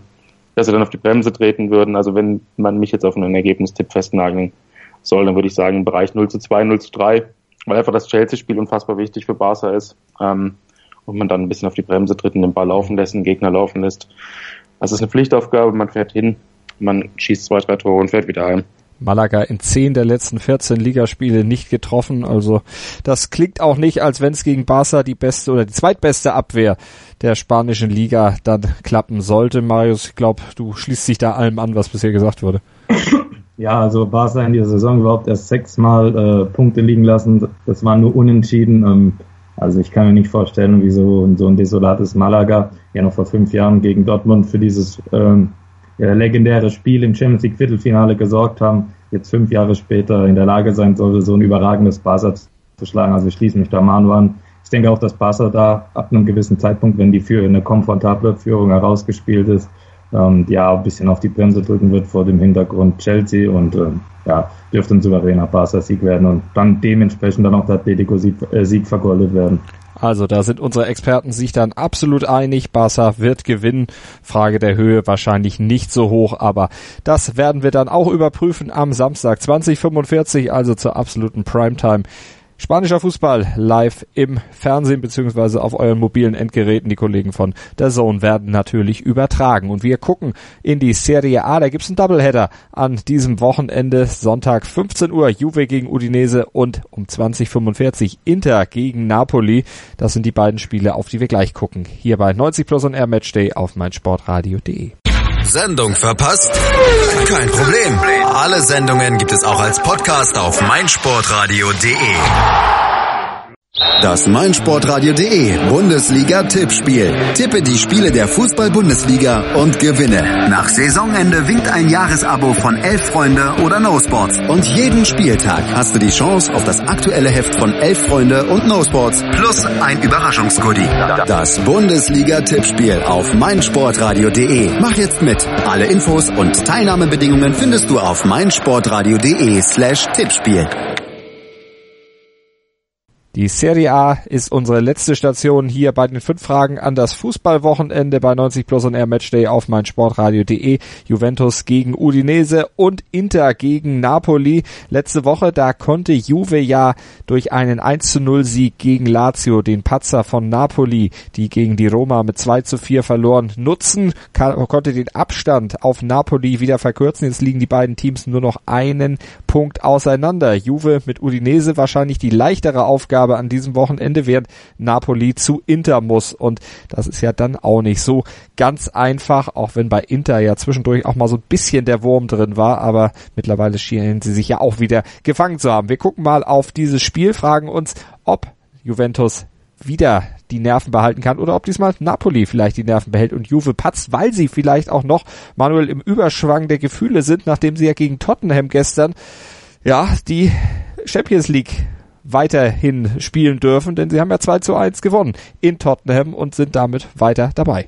dass sie dann auf die Bremse treten würden. Also wenn man mich jetzt auf einen Ergebnistipp festnageln soll, dann würde ich sagen im Bereich null zu zwei, null zu drei, weil einfach das Chelsea-Spiel unfassbar wichtig für Barca ist ähm, und man dann ein bisschen auf die Bremse tritt und den Ball laufen lässt, den Gegner laufen lässt. Das ist eine Pflichtaufgabe, man fährt hin, man schießt zwei, drei Tore und fährt wieder heim. Malaga in zehn der letzten vierzehn Ligaspiele nicht getroffen, also das klingt auch nicht, als wenn es gegen Barca die beste oder die zweitbeste Abwehr der spanischen Liga dann klappen sollte. Marius, ich glaube, du schließt dich da allem an, was bisher gesagt wurde. Ja, also Barca in dieser Saison überhaupt erst sechsmal äh, Punkte liegen lassen, das waren nur Unentschieden. Ähm, also ich kann mir nicht vorstellen, wie so, so ein desolates Malaga ja noch vor fünf Jahren gegen Dortmund für dieses ähm, ja, legendäre Spiel im Champions League Viertelfinale gesorgt haben, jetzt fünf Jahre später in der Lage sein sollte, so ein überragendes Barca zu schlagen. Also ich schließe mich da Manu an. Ich denke auch, dass Barca da ab einem gewissen Zeitpunkt, wenn die für eine komfortable Führung herausgespielt ist, ähm, ja, ein bisschen auf die Bremse drücken wird vor dem Hintergrund Chelsea und ähm, ja, dürfte ein souveräner Barca-Sieg werden und dann dementsprechend dann auch der Atletico-Sieg äh, Sieg vergoldet werden. Also da sind unsere Experten sich dann absolut einig. Barca wird gewinnen. Frage der Höhe wahrscheinlich nicht so hoch, aber das werden wir dann auch überprüfen am Samstag zwanzig fünfundvierzig, also zur absoluten Primetime. Spanischer Fußball live im Fernsehen beziehungsweise auf euren mobilen Endgeräten. Die Kollegen von D A Z N werden natürlich übertragen. Und wir gucken in die Serie A. Da gibt's einen Doubleheader an diesem Wochenende. Sonntag fünfzehn Uhr Juve gegen Udinese und um zwanzig fünfundvierzig Inter gegen Napoli. Das sind die beiden Spiele, auf die wir gleich gucken. Hier bei neunzig Plus on Air Matchday auf meinsportradio punkt de. Sendung verpasst? Kein Problem. Alle Sendungen gibt es auch als Podcast auf meinsportradio punkt de. Das meinsportradio punkt de Bundesliga-Tippspiel. Tippe die Spiele der Fußball-Bundesliga und gewinne. Nach Saisonende winkt ein Jahresabo von Elf Freunde oder No Sports. Und jeden Spieltag hast du die Chance auf das aktuelle Heft von Elf Freunde und No Sports plus ein Überraschungsgoodie. Das Bundesliga-Tippspiel auf meinsportradio punkt de. Mach jetzt mit. Alle Infos und Teilnahmebedingungen findest du auf meinsportradio punkt de slash Tippspiel. Die Serie A ist unsere letzte Station hier bei den fünf Fragen an das Fußballwochenende bei neunzig Plus on Air Matchday auf meinsportradio punkt de. Juventus gegen Udinese und Inter gegen Napoli. Letzte Woche, da konnte Juve ja durch einen eins zu null Sieg gegen Lazio, den Patzer von Napoli, die gegen die Roma mit zwei zu vier verloren, nutzen, kann, konnte den Abstand auf Napoli wieder verkürzen. Jetzt liegen die beiden Teams nur noch einen Punkt auseinander. Juve mit Udinese wahrscheinlich die leichtere Aufgabe an diesem Wochenende, während Napoli zu Inter muss. Und das ist ja dann auch nicht so ganz einfach, auch wenn bei Inter ja zwischendurch auch mal so ein bisschen der Wurm drin war, aber mittlerweile schienen sie sich ja auch wieder gefangen zu haben. Wir gucken mal auf dieses Spiel, fragen uns, ob Juventus wieder die Nerven behalten kann oder ob diesmal Napoli vielleicht die Nerven behält und Juve patzt, weil sie vielleicht auch noch, Manuel, im Überschwang der Gefühle sind, nachdem sie ja gegen Tottenham gestern ja die Champions League weiterhin spielen dürfen, denn sie haben ja zwei zu eins gewonnen in Tottenham und sind damit weiter dabei.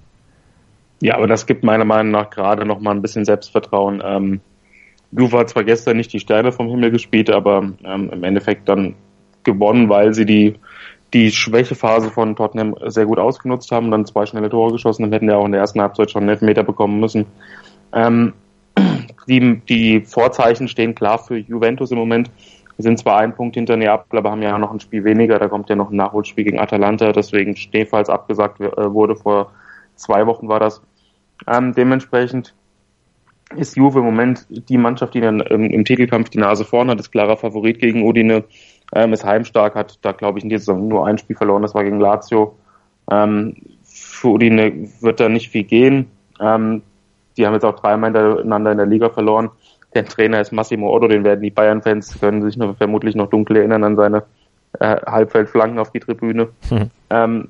Ja, aber das gibt meiner Meinung nach gerade noch mal ein bisschen Selbstvertrauen. Ähm, Juve hat zwar gestern nicht die Sterne vom Himmel gespielt, aber ähm, im Endeffekt dann gewonnen, weil sie die die Schwächephase von Tottenham sehr gut ausgenutzt haben, dann zwei schnelle Tore geschossen und hätten ja auch in der ersten Halbzeit schon einen Elfmeter bekommen müssen. Ähm, die, die Vorzeichen stehen klar für Juventus im Moment. Wir sind zwar ein Punkt hinter Neapel, aber haben ja noch ein Spiel weniger. Da kommt ja noch ein Nachholspiel gegen Atalanta, deswegen Stehfalls abgesagt wurde. Vor zwei Wochen war das. Ähm, dementsprechend ist Juve im Moment die Mannschaft, die dann im, im Titelkampf die Nase vorn hat, ist klarer Favorit gegen Udine, ähm, ist heimstark, hat da glaube ich in dieser Saison nur ein Spiel verloren, das war gegen Lazio. Ähm, für Udine wird da nicht viel gehen. Ähm, die haben jetzt auch dreimal hintereinander in der Liga verloren. Der Trainer ist Massimo Otto, den werden die Bayern-Fans, können sich noch, vermutlich noch dunkel erinnern an seine äh, Halbfeldflanken auf die Tribüne. Mhm. Ähm,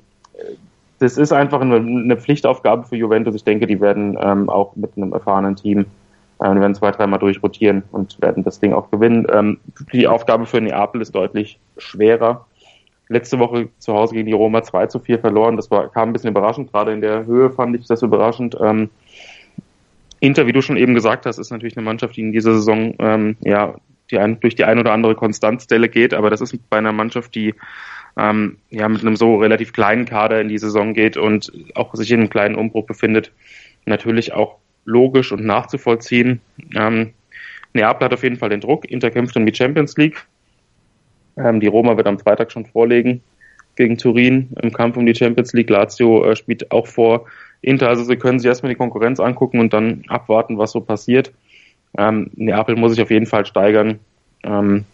das ist einfach eine, eine Pflichtaufgabe für Juventus. Ich denke, die werden ähm, auch mit einem erfahrenen Team, äh, die werden zwei, dreimal durchrotieren und werden das Ding auch gewinnen. Ähm, die Aufgabe für Neapel ist deutlich schwerer. Letzte Woche zu Hause gegen die Roma zwei zu vier verloren. Das war, kam ein bisschen überraschend. Gerade in der Höhe fand ich das überraschend. Ähm, Inter, wie du schon eben gesagt hast, ist natürlich eine Mannschaft, die in dieser Saison ähm, ja die ein, durch die ein oder andere Konstanzstelle geht, aber das ist bei einer Mannschaft, die ähm, ja mit einem so relativ kleinen Kader in die Saison geht und auch sich in einem kleinen Umbruch befindet, natürlich auch logisch und nachzuvollziehen. Ähm, Neapel hat auf jeden Fall den Druck. Inter kämpft um die Champions League. Ähm, die Roma wird am Freitag schon vorlegen gegen Turin im Kampf um die Champions League. Lazio äh, spielt auch vor Inter. Also sie können sich erstmal die Konkurrenz angucken und dann abwarten, was so passiert. Ähm, Neapel muss sich auf jeden Fall steigern. Ähm,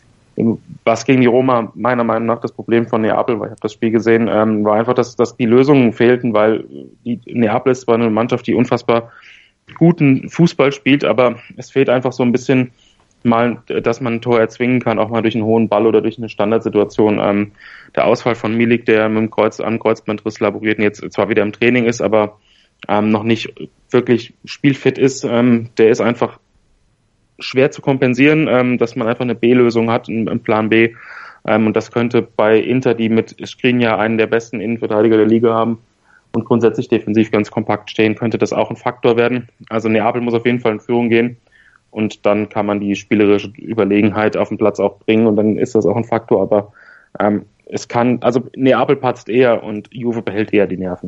was gegen die Roma meiner Meinung nach das Problem von Neapel, weil ich habe das Spiel gesehen, ähm, war einfach, dass, dass die Lösungen fehlten, weil die Neapel ist zwar eine Mannschaft, die unfassbar guten Fußball spielt, aber es fehlt einfach so ein bisschen mal, dass man ein Tor erzwingen kann, auch mal durch einen hohen Ball oder durch eine Standardsituation. Ähm, der Ausfall von Milik, der mit dem Kreuz, am Kreuzbandriss laboriert und jetzt zwar wieder im Training ist, aber ähm, noch nicht wirklich spielfit ist, ähm, der ist einfach schwer zu kompensieren, ähm, dass man einfach eine B-Lösung hat, einen Plan B. Ähm, und das könnte bei Inter, die mit Skriniar einen der besten Innenverteidiger der Liga haben und grundsätzlich defensiv ganz kompakt stehen, könnte das auch ein Faktor werden. Also Neapel muss auf jeden Fall in Führung gehen und dann kann man die spielerische Überlegenheit auf den Platz auch bringen und dann ist das auch ein Faktor. Aber ähm, es kann, also Neapel patzt eher und Juve behält eher die Nerven.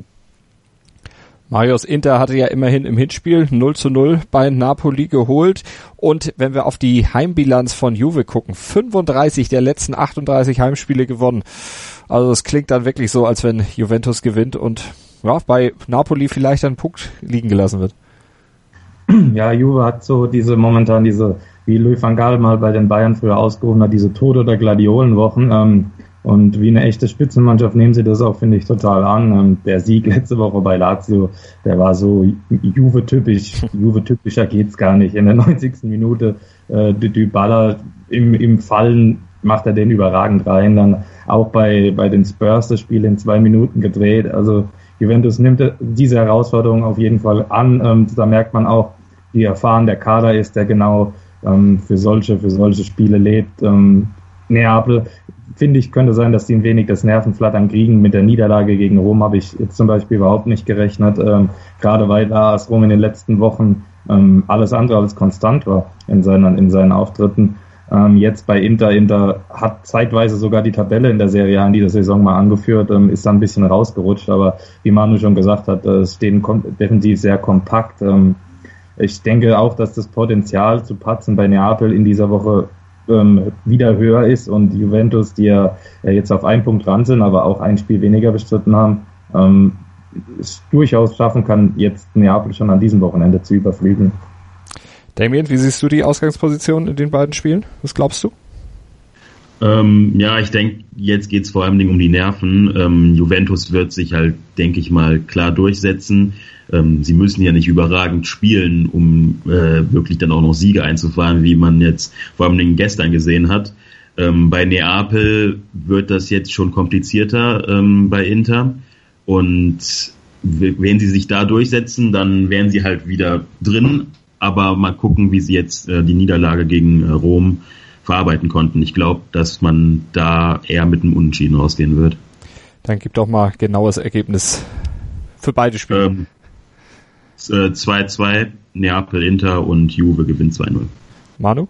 Marius, Inter hatte ja immerhin im Hinspiel null zu null bei Napoli geholt. Und wenn wir auf die Heimbilanz von Juve gucken, fünfunddreißig der letzten achtunddreißig Heimspiele gewonnen. Also es klingt dann wirklich so, als wenn Juventus gewinnt und ja, bei Napoli vielleicht ein Punkt liegen gelassen wird. Ja, Juve hat so diese momentan diese, wie Louis van Gaal mal bei den Bayern früher ausgehoben hat, diese Tod- oder Gladiolenwochen. Ähm, Und wie eine echte Spitzenmannschaft nehmen sie das auch, finde ich, total an. Und der Sieg letzte Woche bei Lazio, der war so Juve-typisch. Juve-typischer geht's gar nicht. In der neunzigsten Minute äh, Dybala im, im Fallen macht er den überragend rein. Dann auch bei, bei den Spurs das Spiel in zwei Minuten gedreht. Also Juventus nimmt diese Herausforderung auf jeden Fall an. Ähm, da merkt man auch, wie erfahren der Kader ist, der genau ähm, für solche, für solche Spiele lebt. Ähm, Neapel, finde ich, könnte sein, dass die ein wenig das Nervenflattern kriegen. Mit der Niederlage gegen Rom habe ich jetzt zum Beispiel überhaupt nicht gerechnet, ähm, gerade weil da AS Rom in den letzten Wochen ähm, alles andere als konstant war in seinen, in seinen Auftritten. Ähm, jetzt bei Inter, Inter hat zeitweise sogar die Tabelle in der Serie A in dieser Saison mal angeführt, ähm, ist da ein bisschen rausgerutscht, aber wie Manu schon gesagt hat, äh, es stehen kom- definitiv sehr kompakt. Ähm, ich denke auch, dass das Potenzial zu patzen bei Neapel in dieser Woche ähm, wieder höher ist und Juventus, die ja, ja jetzt auf einen Punkt ran sind, aber auch ein Spiel weniger bestritten haben, ähm, es durchaus schaffen kann, jetzt Neapel schon an diesem Wochenende zu überflügeln. Damien, wie siehst du die Ausgangsposition in den beiden Spielen? Was glaubst du? Ähm, ja, ich denke, jetzt geht's vor allem um die Nerven. Ähm, Juventus wird sich halt, denke ich mal, klar durchsetzen. Ähm, sie müssen ja nicht überragend spielen, um äh, wirklich dann auch noch Siege einzufahren, wie man jetzt vor allem gestern gesehen hat. Ähm, bei Neapel wird das jetzt schon komplizierter ähm, bei Inter. Und wenn sie sich da durchsetzen, dann wären sie halt wieder drin. Aber mal gucken, wie sie jetzt äh, die Niederlage gegen äh, Rom verarbeiten konnten. Ich glaube, dass man da eher mit einem Unentschieden rausgehen wird. Dann gib doch mal genaues Ergebnis für beide Spiele. Ähm, äh, zwei zwei, Neapel, Inter und Juve gewinnt zwei null. Manu?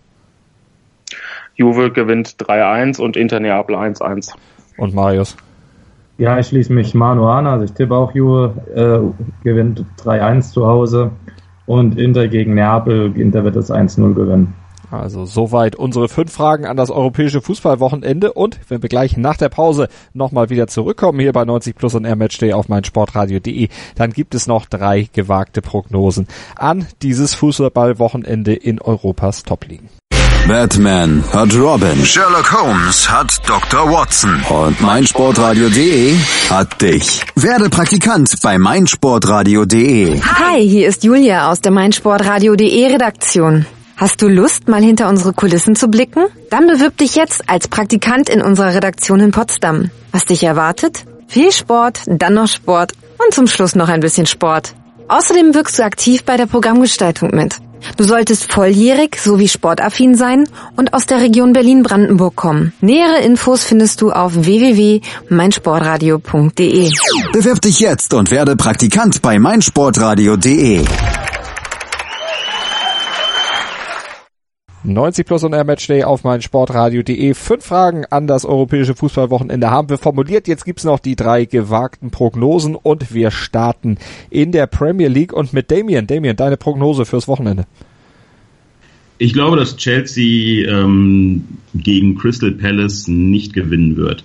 Juve gewinnt drei eins und Inter Neapel eins eins. Und Marius? Ja, ich schließe mich Manu an. Also ich tippe auch Juve äh, gewinnt drei eins zu Hause. Und Inter gegen Neapel, Inter wird das eins null gewinnen. Also soweit unsere fünf Fragen an das europäische Fußballwochenende. Und wenn wir gleich nach der Pause nochmal wieder zurückkommen, hier bei neunzig Plus und Air Matchday auf meinsportradio punkt de, dann gibt es noch drei gewagte Prognosen an dieses Fußballwochenende in Europas Top-Ligen. Batman hat Robin, Sherlock Holmes hat Doktor Watson und meinsportradio punkt de hat dich. Werde Praktikant bei meinsportradio punkt de. Hi, hier ist Julia aus der meinsportradio punkt de Redaktion. Hast du Lust, mal hinter unsere Kulissen zu blicken? Dann bewirb dich jetzt als Praktikant in unserer Redaktion in Potsdam. Was dich erwartet? Viel Sport, dann noch Sport und zum Schluss noch ein bisschen Sport. Außerdem wirkst du aktiv bei der Programmgestaltung mit. Du solltest volljährig sowie sportaffin sein und aus der Region Berlin-Brandenburg kommen. Nähere Infos findest du auf w w w punkt meinsportradio punkt de. Bewirb dich jetzt und werde Praktikant bei meinsportradio punkt de. neunzig Plus und Air Matchday auf meinsportradio.de. Fünf Fragen an das europäische Fußballwochenende haben wir formuliert. Jetzt gibt's noch die drei gewagten Prognosen und wir starten in der Premier League und mit Damien. Damien, deine Prognose fürs Wochenende? Ich glaube, dass Chelsea ähm, gegen Crystal Palace nicht gewinnen wird.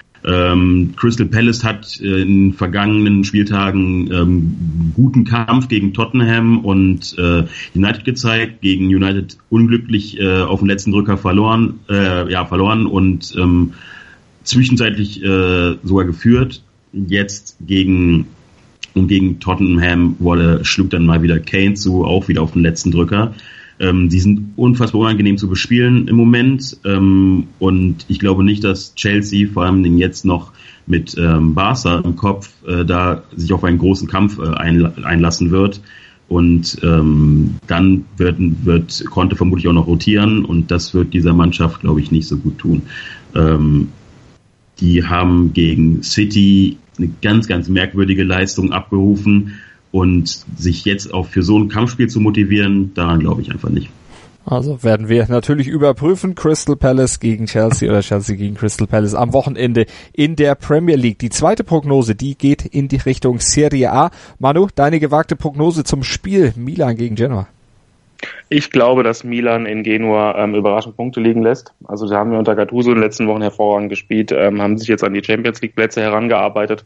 Ähm, Crystal Palace hat äh, in den vergangenen Spieltagen ähm, guten Kampf gegen Tottenham und äh, United gezeigt, gegen United unglücklich äh, auf den letzten Drücker verloren, äh, ja verloren und ähm, zwischenzeitlich äh, sogar geführt. Jetzt gegen und gegen Tottenham wurde schlug dann mal wieder Kane zu, auch wieder auf den letzten Drücker. Ähm, die sind unfassbar unangenehm zu bespielen im Moment ähm, und ich glaube nicht, dass Chelsea vor allem jetzt noch mit ähm, Barca im Kopf äh, da sich auf einen großen Kampf äh, einla- einlassen wird und ähm, dann wird, wird Conte vermutlich auch noch rotieren und das wird dieser Mannschaft, glaube ich, nicht so gut tun. Ähm, die haben gegen City eine ganz, ganz merkwürdige Leistung abgerufen. Und sich jetzt auch für so ein Kampfspiel zu motivieren, daran glaube ich einfach nicht. Also werden wir natürlich überprüfen. Crystal Palace gegen Chelsea oder Chelsea gegen Crystal Palace am Wochenende in der Premier League. Die zweite Prognose, die geht in die Richtung Serie A. Manu, deine gewagte Prognose zum Spiel Milan gegen Genoa. Ich glaube, dass Milan in Genua ähm, überraschend Punkte liegen lässt. Also da haben wir unter Gattuso in den letzten Wochen hervorragend gespielt, ähm, haben sich jetzt an die Champions League Plätze herangearbeitet.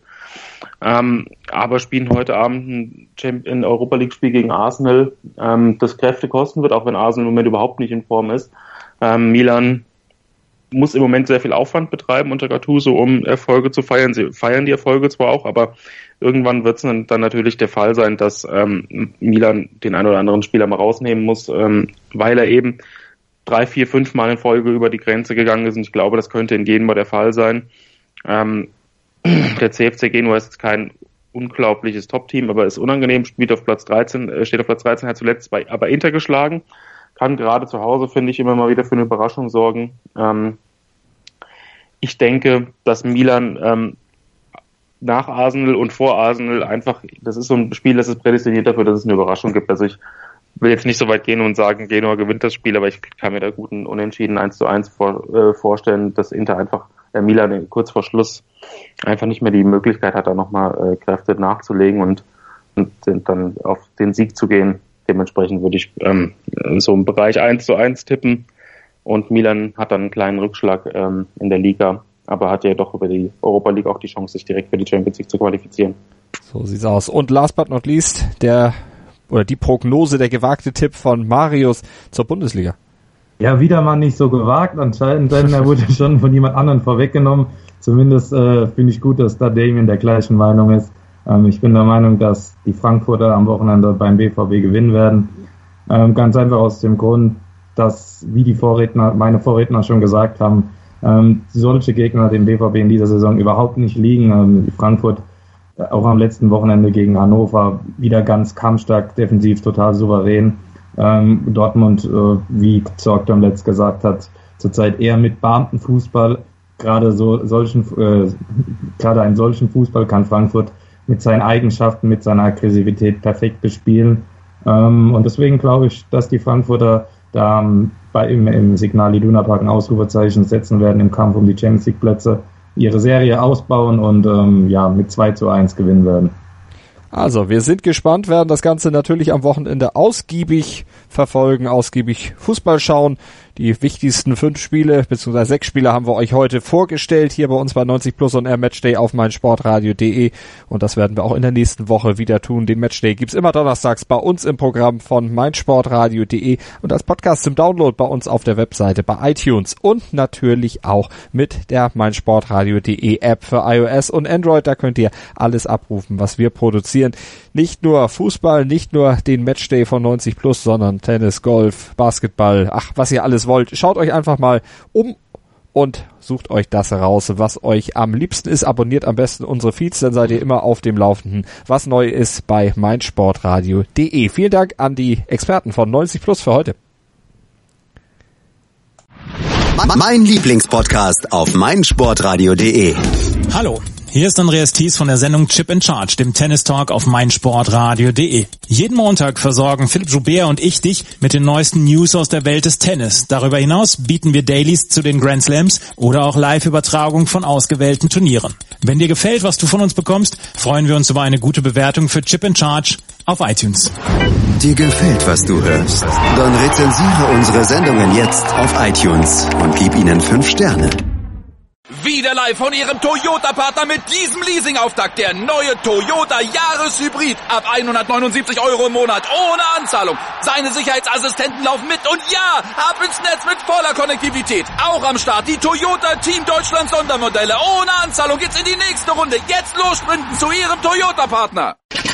Ähm, aber spielen heute Abend ein, Champ- ein Europa League Spiel gegen Arsenal, ähm, das Kräfte kosten wird, auch wenn Arsenal im Moment überhaupt nicht in Form ist. Ähm, Milan muss im Moment sehr viel Aufwand betreiben unter Gattuso, um Erfolge zu feiern. Sie feiern die Erfolge zwar auch, aber irgendwann wird es dann, dann natürlich der Fall sein, dass ähm, Milan den einen oder anderen Spieler mal rausnehmen muss, ähm, weil er eben drei, vier, fünf Mal in Folge über die Grenze gegangen ist und ich glaube, das könnte in Genua der Fall sein. Ähm, Der C F C Genua ist kein unglaubliches Top-Team, aber ist unangenehm, spielt auf Platz dreizehn, steht auf Platz dreizehn, hat zuletzt bei aber Inter geschlagen, kann gerade zu Hause, finde ich, immer mal wieder für eine Überraschung sorgen. Ähm, ich denke, dass Milan ähm, nach Arsenal und vor Arsenal einfach, das ist so ein Spiel, das ist prädestiniert dafür, dass es eine Überraschung gibt. Also ich will jetzt nicht so weit gehen und sagen, Genua gewinnt das Spiel, aber ich kann mir da guten Unentschieden eins zu eins vor, äh, vorstellen, dass Inter einfach der Milan kurz vor Schluss einfach nicht mehr die Möglichkeit hat, da nochmal äh, Kräfte nachzulegen und, und dann auf den Sieg zu gehen. Dementsprechend würde ich ähm, so im Bereich eins zu eins tippen und Milan hat dann einen kleinen Rückschlag ähm, in der Liga, aber hat ja doch über die Europa League auch die Chance, sich direkt für die Champions League zu qualifizieren. So sieht's aus. Und last but not least, der oder die Prognose, der gewagte Tipp von Marius zur Bundesliga. Ja, wieder mal nicht so gewagt anscheinend, denn er wurde schon von jemand anderem vorweggenommen. Zumindest äh, finde ich gut, dass da Damien der gleichen Meinung ist. Ähm, ich bin der Meinung, dass die Frankfurter am Wochenende beim B V B gewinnen werden. Ähm, ganz einfach aus dem Grund, dass, wie die Vorredner, meine Vorredner schon gesagt haben, ähm, solche Gegner dem B V B in dieser Saison überhaupt nicht liegen. Ähm, die Frankfurt äh, auch am letzten Wochenende gegen Hannover wieder ganz kampfstark, defensiv total souverän. Ähm, Dortmund, äh, wie Zorc dann letzt gesagt hat, zurzeit eher mit Beamtenfußball. Gerade so solchen, äh, gerade einen solchen Fußball kann Frankfurt mit seinen Eigenschaften, mit seiner Aggressivität perfekt bespielen. Ähm, und deswegen glaube ich, dass die Frankfurter da ähm, bei, im, im Signal Iduna Park ein Ausrufezeichen setzen werden im Kampf um die Champions League Plätze, ihre Serie ausbauen und ähm, ja mit zwei zu eins gewinnen werden. Also, wir sind gespannt, werden das Ganze natürlich am Wochenende ausgiebig verfolgen, ausgiebig Fußball schauen. Die wichtigsten fünf Spiele, beziehungsweise sechs Spiele haben wir euch heute vorgestellt, hier bei uns bei neunzig Plus und Air Matchday auf meinsportradio.de. Und das werden wir auch in der nächsten Woche wieder tun. Den Matchday gibt's immer donnerstags bei uns im Programm von meinsportradio.de und als Podcast zum Download bei uns auf der Webseite bei iTunes und natürlich auch mit der meinsportradio.de App für iOS und Android. Da könnt ihr alles abrufen, was wir produzieren. Nicht nur Fußball, nicht nur den Matchday von neunzig Plus, sondern Tennis, Golf, Basketball, ach, was ihr alles wollt. Schaut euch einfach mal um und sucht euch das raus, was euch am liebsten ist. Abonniert am besten unsere Feeds, dann seid ihr immer auf dem Laufenden, was neu ist bei meinsportradio.de. Vielen Dank an die Experten von neunzig Plus für heute. Mein Lieblingspodcast auf meinsportradio.de. Hallo, Hier ist Andreas Thies von der Sendung Chip in Charge, dem Tennis-Talk auf meinsportradio punkt de. Jeden Montag versorgen Philipp Joubert und ich dich mit den neuesten News aus der Welt des Tennis. Darüber hinaus bieten wir Dailies zu den Grand Slams oder auch Live-Übertragung von ausgewählten Turnieren. Wenn dir gefällt, was du von uns bekommst, freuen wir uns über eine gute Bewertung für Chip in Charge auf iTunes. Dir gefällt, was du hörst? Dann rezensiere unsere Sendungen jetzt auf iTunes und gib ihnen fünf Sterne. Wieder live von Ihrem Toyota-Partner mit diesem Leasing-Auftakt. Der neue Toyota Jahreshybrid. Ab hundertneunundsiebzig Euro im Monat. Ohne Anzahlung. Seine Sicherheitsassistenten laufen mit. Und ja, ab ins Netz mit voller Konnektivität. Auch am Start die Toyota Team Deutschland Sondermodelle. Ohne Anzahlung geht's in die nächste Runde. Jetzt los sprinten zu Ihrem Toyota-Partner.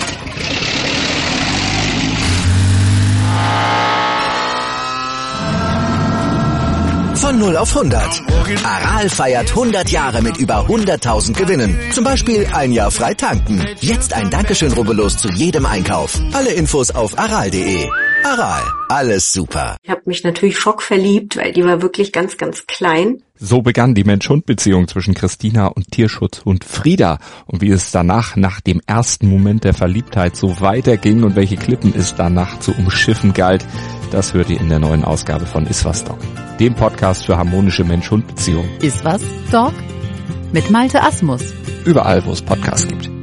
Von null auf hundert. Aral feiert hundert Jahre mit über hunderttausend Gewinnen. Zum Beispiel ein Jahr frei tanken. Jetzt ein Dankeschön, rubbellos zu jedem Einkauf. Alle Infos auf aral punkt de. Aral, alles super. Ich habe mich natürlich schockverliebt, weil die war wirklich ganz, ganz klein. So begann die Mensch-Hund-Beziehung zwischen Christina und Tierschutzhund Frieda. Und wie es danach, nach dem ersten Moment der Verliebtheit, so weiterging und welche Klippen es danach zu umschiffen galt, das hört ihr in der neuen Ausgabe von Iswas Dog, dem Podcast für harmonische Mensch-Hund-Beziehungen. Iswas Dog? Mit Malte Asmus. Überall, wo es Podcasts gibt.